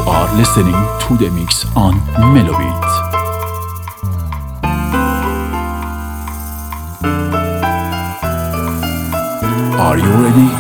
are listening to the mix on Melobit. Are you ready?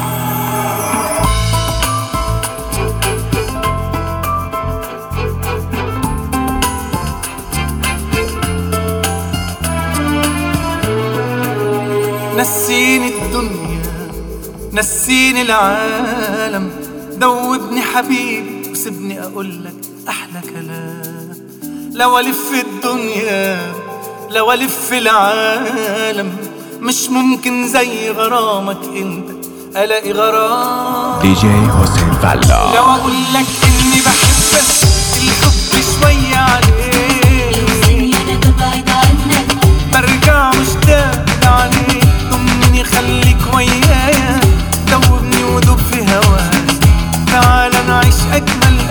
نسيني الدنيا نسيني العالم، دوبني حبيبي وسيبني اقولك احلى كلام. لو الف الدنيا لو الف العالم، مش ممكن زي غرامك انت الاقي غرام. DJ حسين فلا. لو اقولك اني بحبك الحب شوية عليك، انا ببعد عنك برجع مشتاق عليك. ضمني خليك ويايا، دوبني ودوب في هواك، تعال نعيش اجمل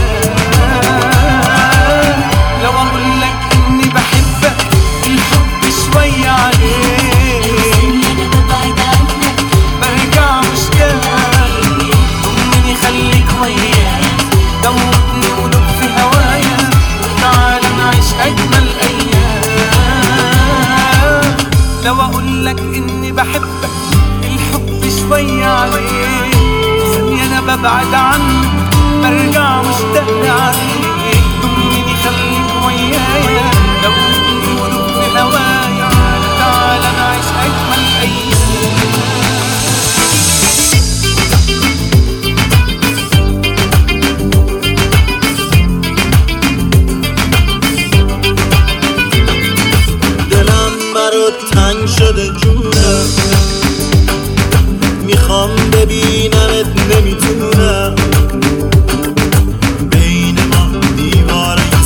ايام. لو اقولك اني بحبك الحب شوية عليك، انا ببعد عنك برجع مشتاق. ضمني خليك ويايا، دوبني ودوب في هوايا، تعال نعيش اجمل ايام. لو اقولك اني بحبك الحب شوية عليك، ثانية انا ببعد عنك برجع مشتاق عليك. ضمني خليك ويايا، دوبني ودوب في هوايا، تعال نعيش اجمل ايام. تنگ شده جونم، میخوام ببینمت نمیتونم. بین ما دیوارای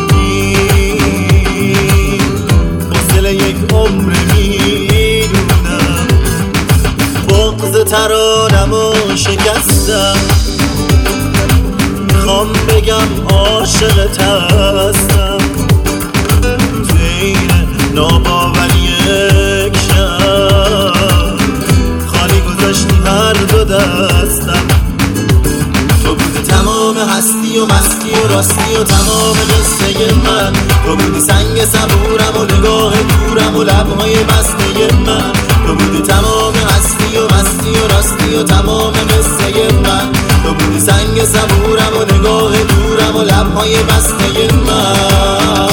سنگین، فاصله یک عمر میدونم. بغض ترانمو شکستم، میخوام بگم عاشقت هستم. زین ناباوری یک شب خالی گذاشتی هر دو دستم. تو بودی تمام هستی و مستی و راستی و تمام قصه من. تو بودی سنگ صبورم و نگاه دورم و لبهای بسته من. تو بودی تمام هستی و مستی و راستی و تمام قصه من. تو بودی سنگ صبورم و نگاه دورم و لبهای بسته من.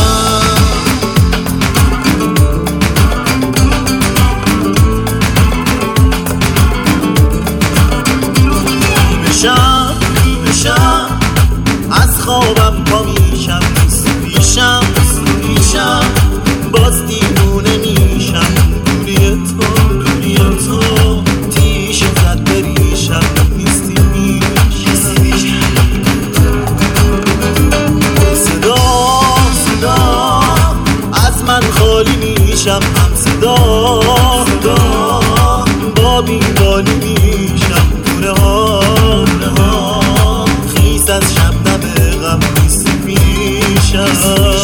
از خوابم پا میشم، پیشم باز دیوونه میشم. دوری تو تیش زد بریشم، نیستی میشم. صدا از من خالی میشم، هم صدا با بیبالی میشم. دوره ها خیس از شبنم غم نیستی میشم.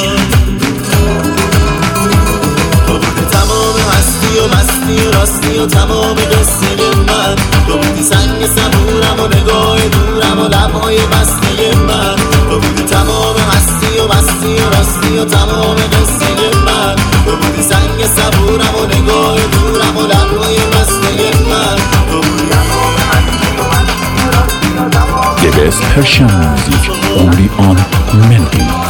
تو بودی تمام هستی و مستی و راستی و تمام قصه من. تو بودی سنگ صبورم و نگاه دورم و لبهای بسته من. تو بودی تمام هستی و مستی و راستی و تمام قصه من. تو بودی سنگ صبورم و نگاه دورم و لبهای بسته من. تو بودی تمام هستی و مستی و راستی و تمام. The best Persian music only on Melobit.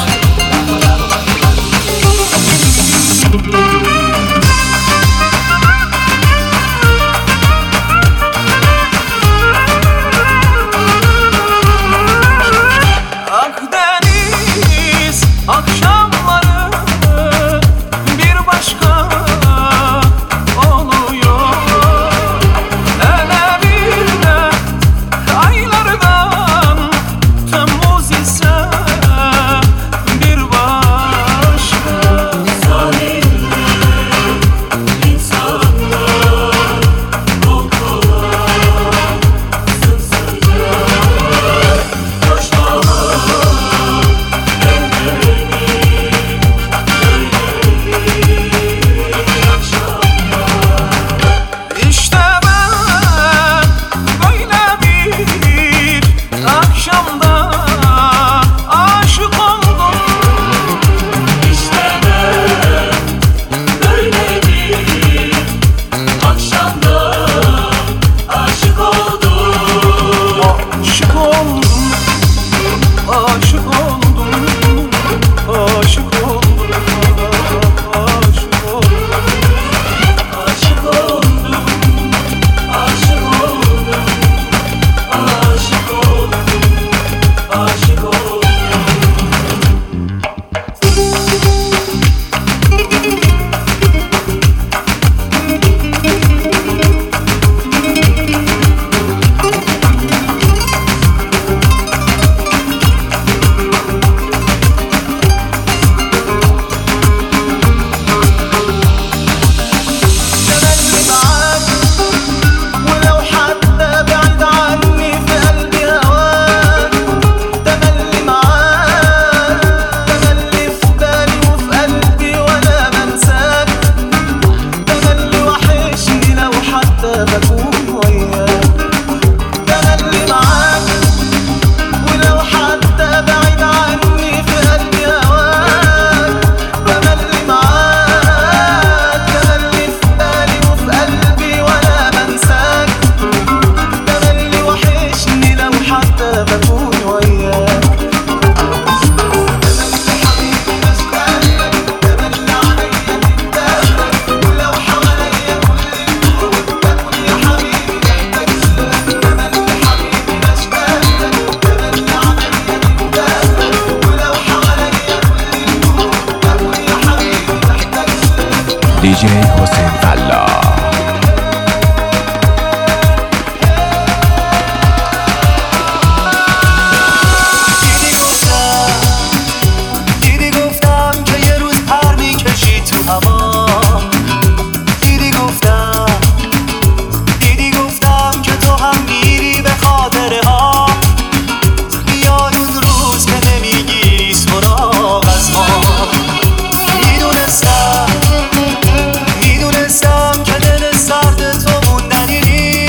Akdeniz akşamları bir başka oluyor. Hele bir de aylardan Temmuz ise bir başka. Aşık oldum, aşık oldum, aşık oldum. Aşık oldum, aşık oldum, aşık oldum, aşık oldum. DJ حسین فلاح. دیدی گفتم که یه روز پر میکشی تو هوا. دیدی گفتم که تو هم میری به خاطره ها. یاد اون روز که نمیگیری سراغ از ما. میدونستم که دل سرد تو موندنی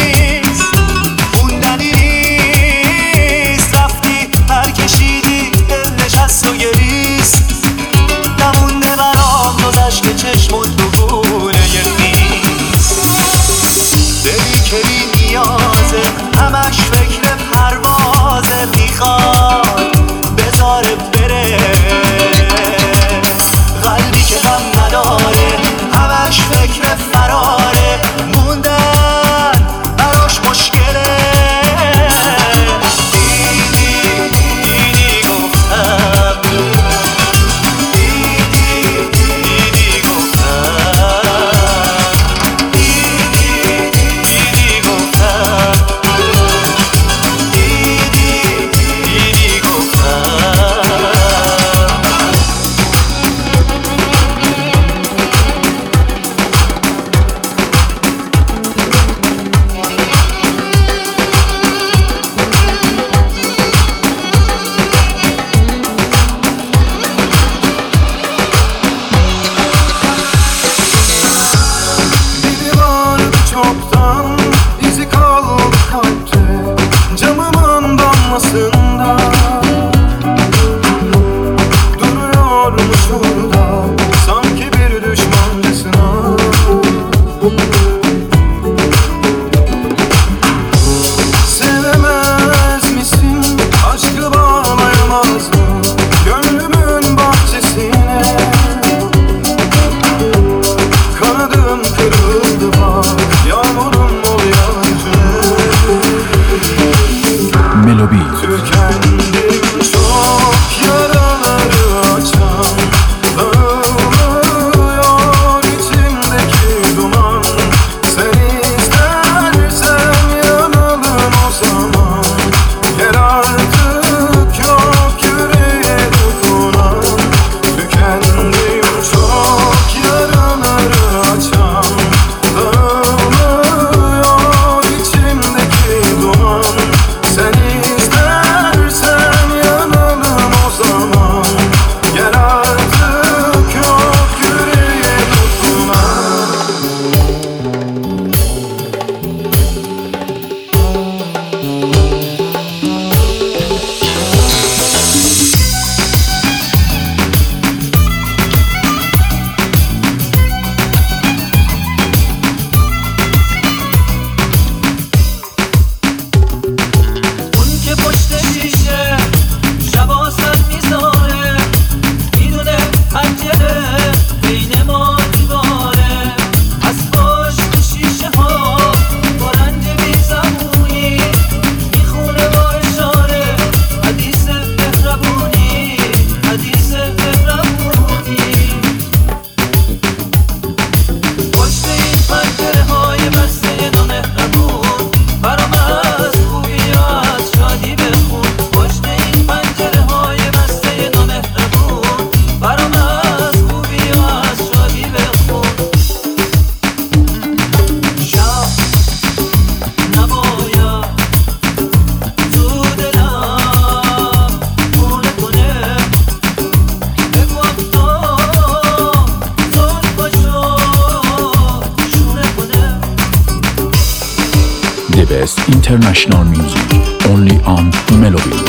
نیست. رفتی پر کشیدی دل نشست و گریست. نمونده برام گذشت که چشمت بگونه نیست. دلی که بی نیازه همش فکر پروازه. میخواد بذاره بره قلبی که غم نداره همش فکر فراره. موندن براش مشکله. دیدی گفتم دیدی Sen istersen best international music only on Melody.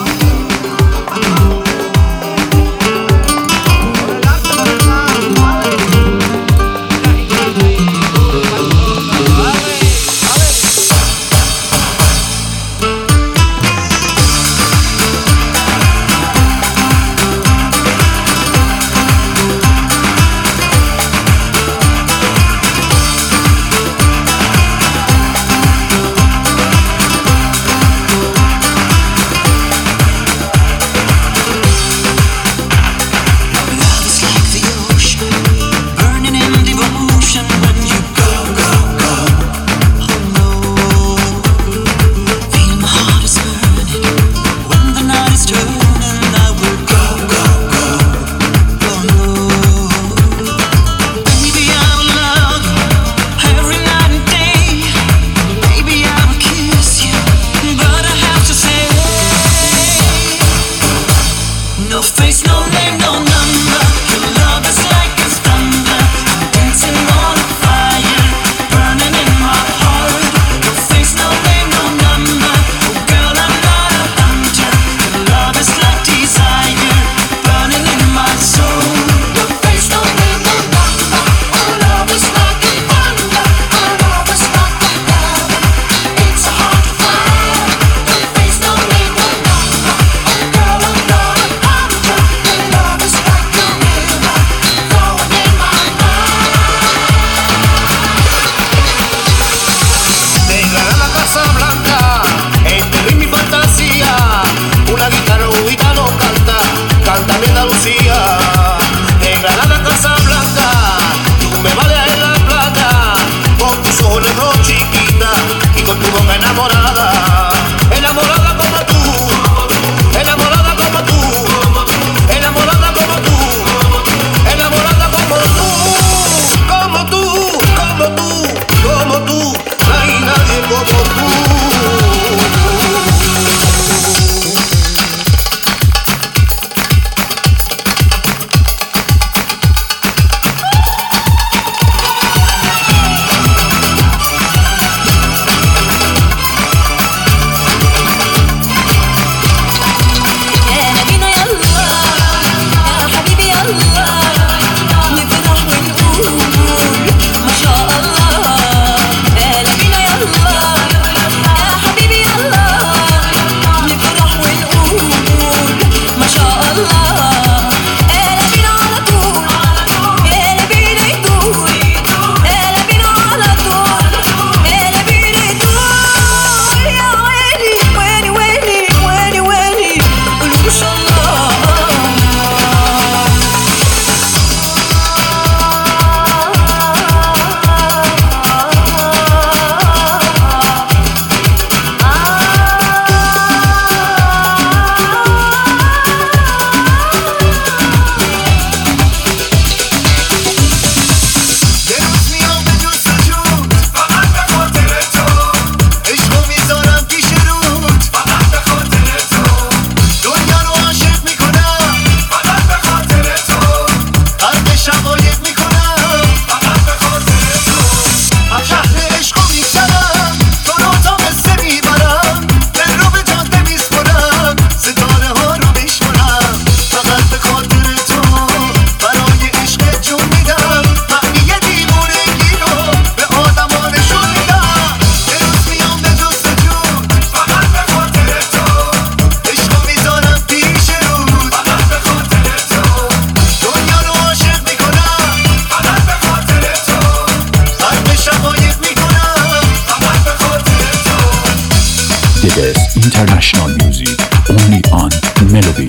International music only on Melody.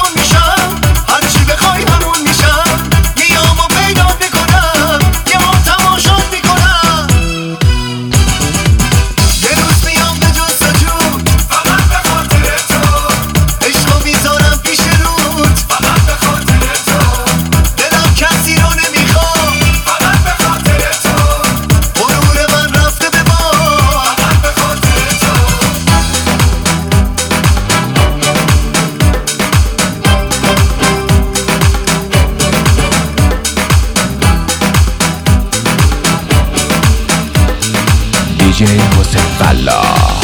یه DJ حسین فلاح.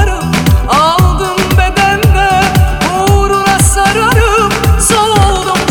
Aldım bedende uğruna sararım, soldum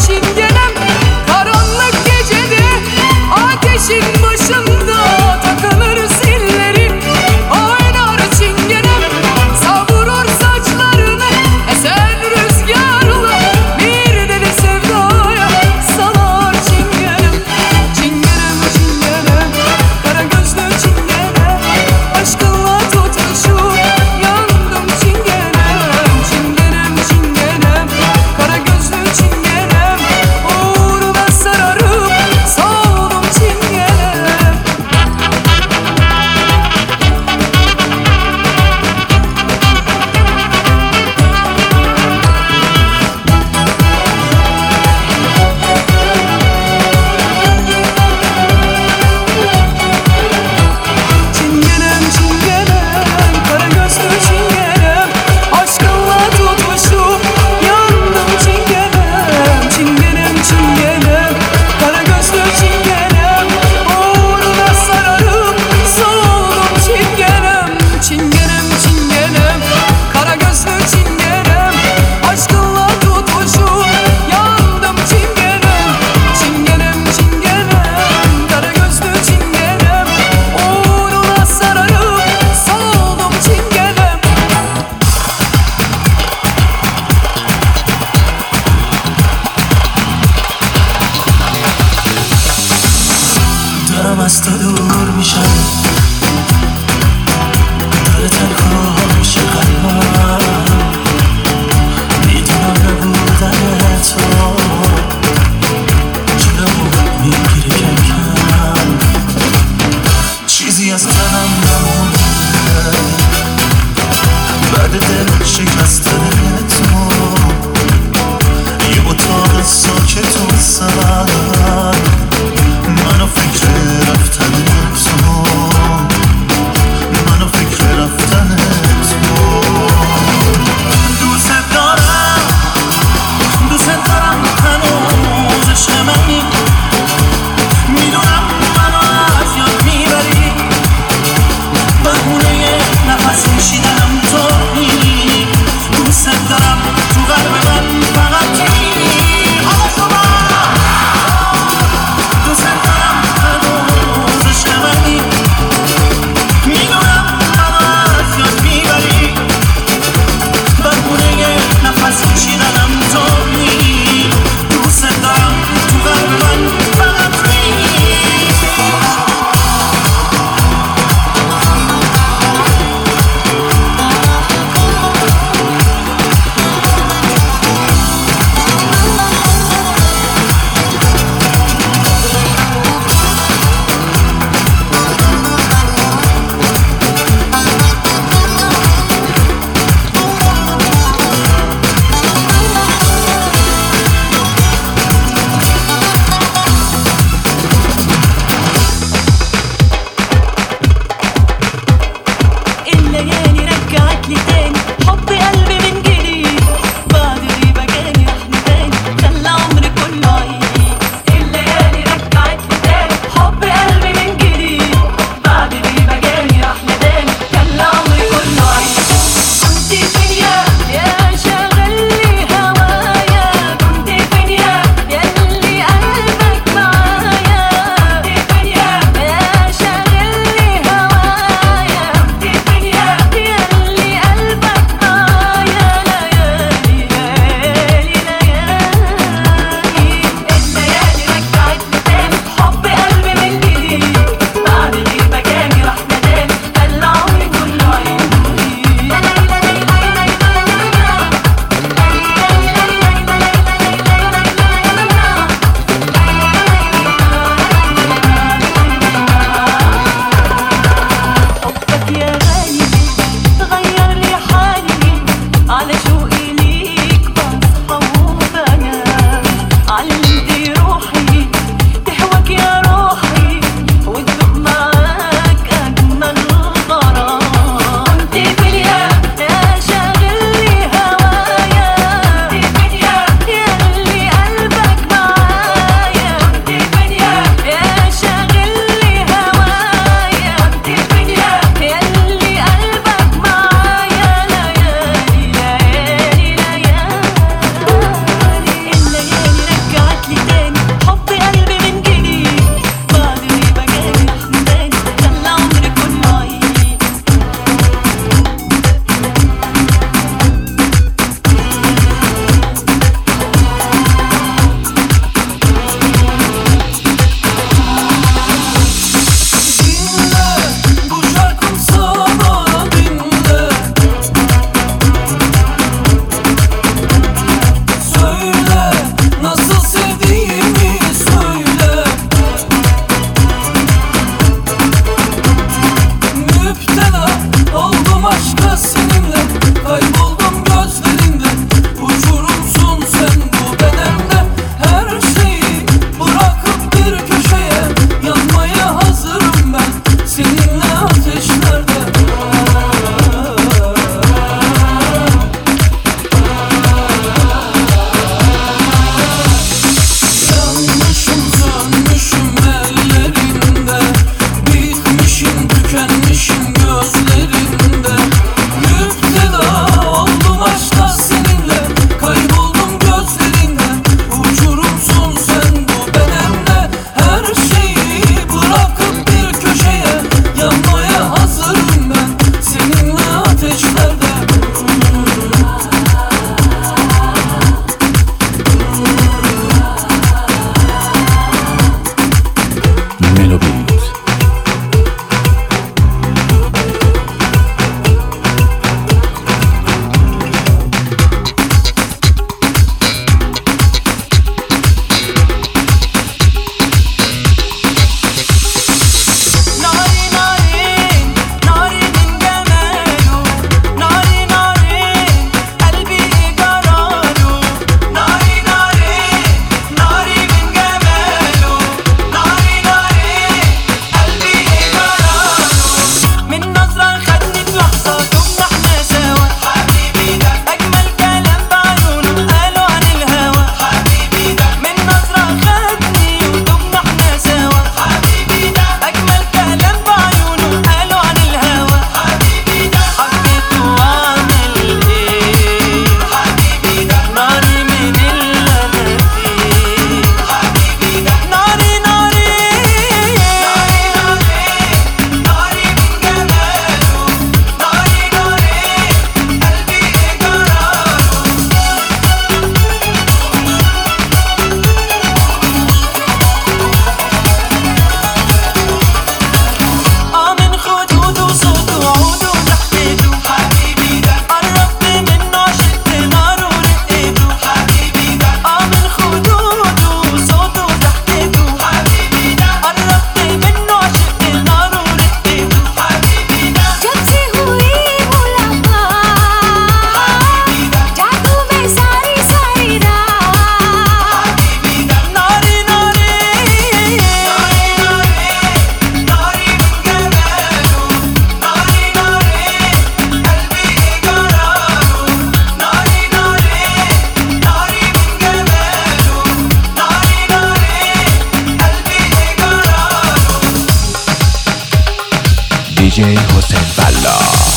DJ حسین بلا.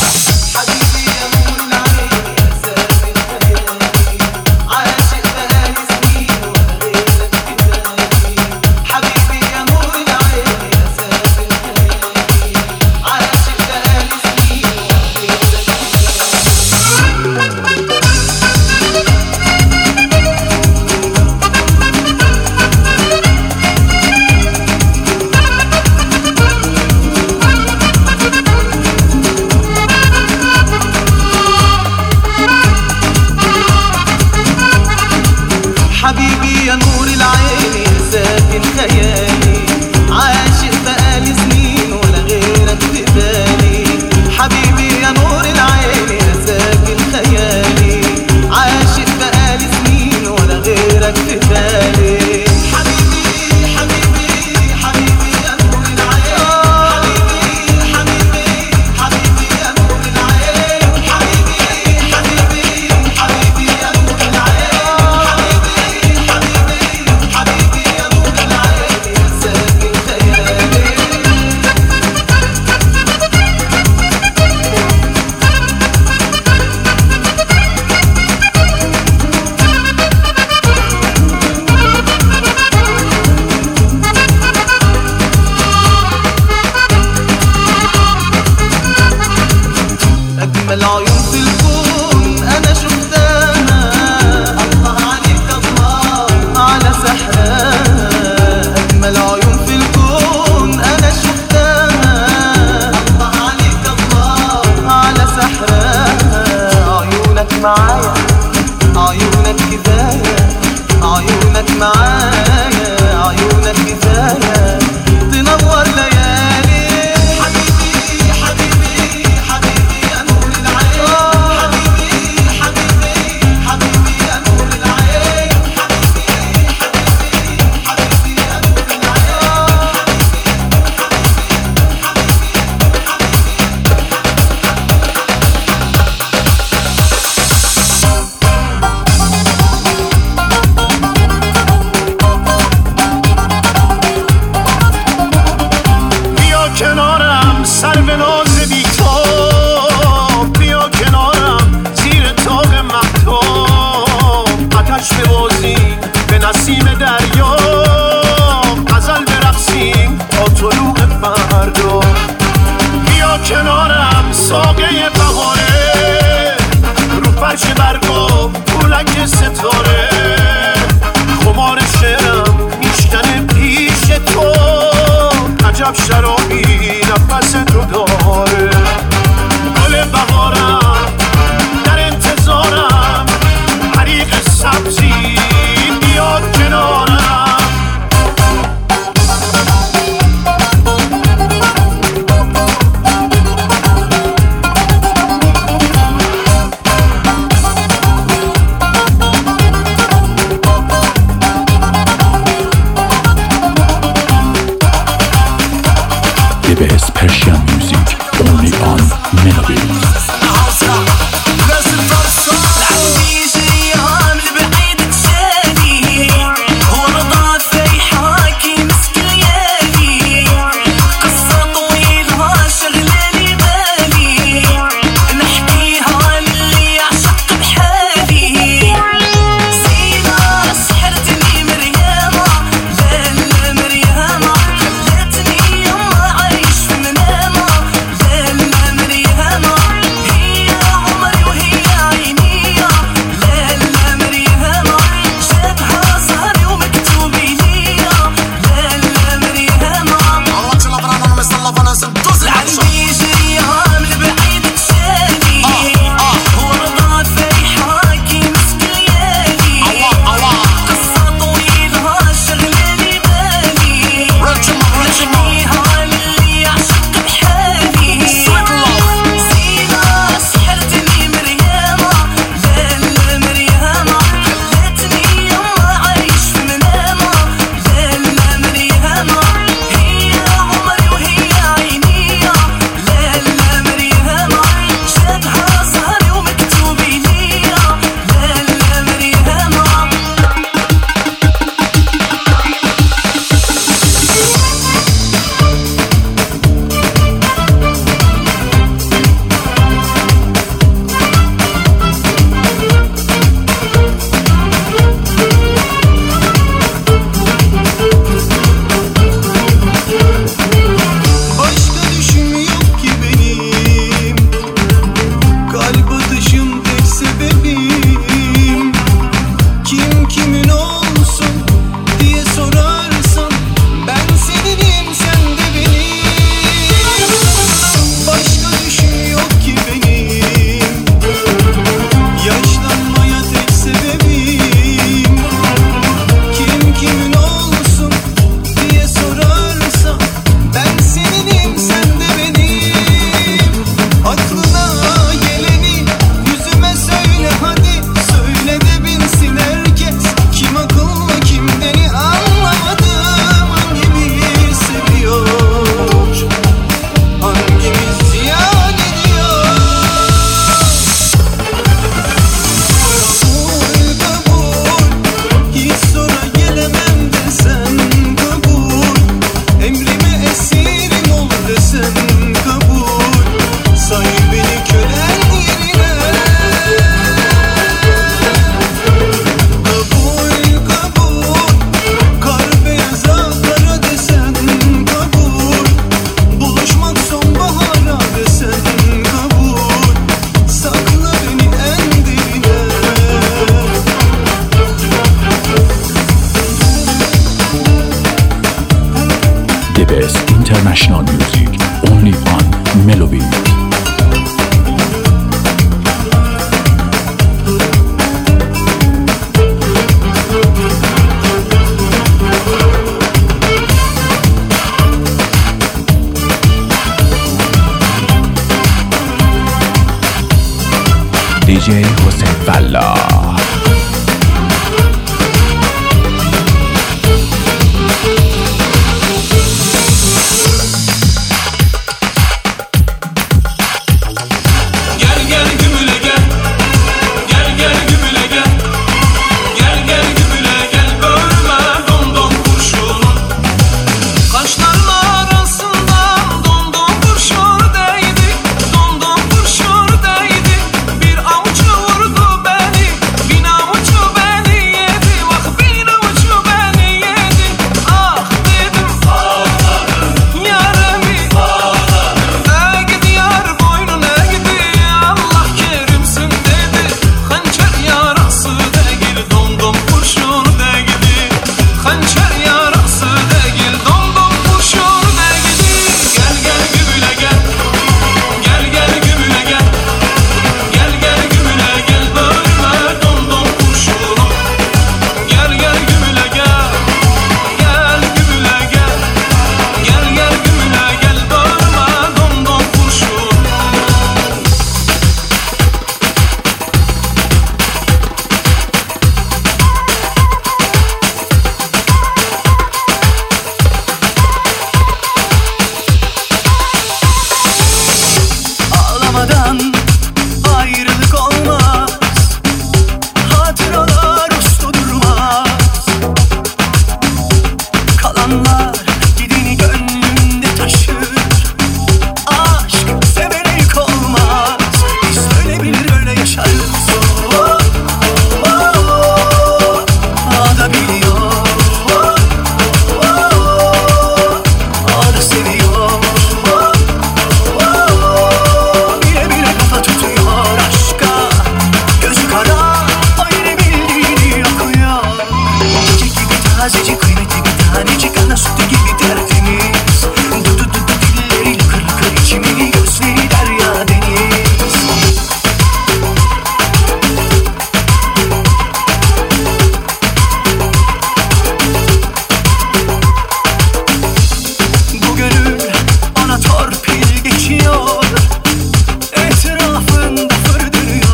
حبيبي يا نور العين ساكن خيالي عاشق بقالي سنين ولا غيرك في بالي. حبيبي يا نور العين ساكن خيالي عاشق بقالي سنين ولا غيرك في بالي. حبيبي حبيبي حبيبي يا نور العين حبيبي حبيبي يا نور العين حبيبي حبيبي حبيبي يا نور العين أجمل عيون في الكون أنا شفتها. الله عليك الله على سحرها. أجمل عيون في الكون أنا شفتها. الله عليك الله على سحرها. عيونك معايا عيونك كفاية عيونك معايا عيونك كفاية تنور ليالي. حبيبي حبيبي حبيبي يا نور العين حبيبي حبيبي حبيبي يا نور العين حبيبي حبيبي حبيبي يا نور العين. بیا کنارم سر به ناز بی تو، بیا کنارم زیر تاق مهتاب. آتش ببازیم به نسیم دریا، غزل برقصیم تا طلوع فردا. بیا کنارم ساقه بهاره، رو فرش برگا پولک ستاره. خمار شعرم میشکنه پیش تو، عجب شرابی نفس تو داره. گل بهارم در انتظارم، حریق سبزی بیاد کنارم. DJ حسین فلاح.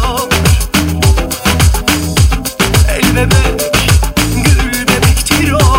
Gül bebektir o.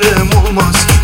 halim olmaz.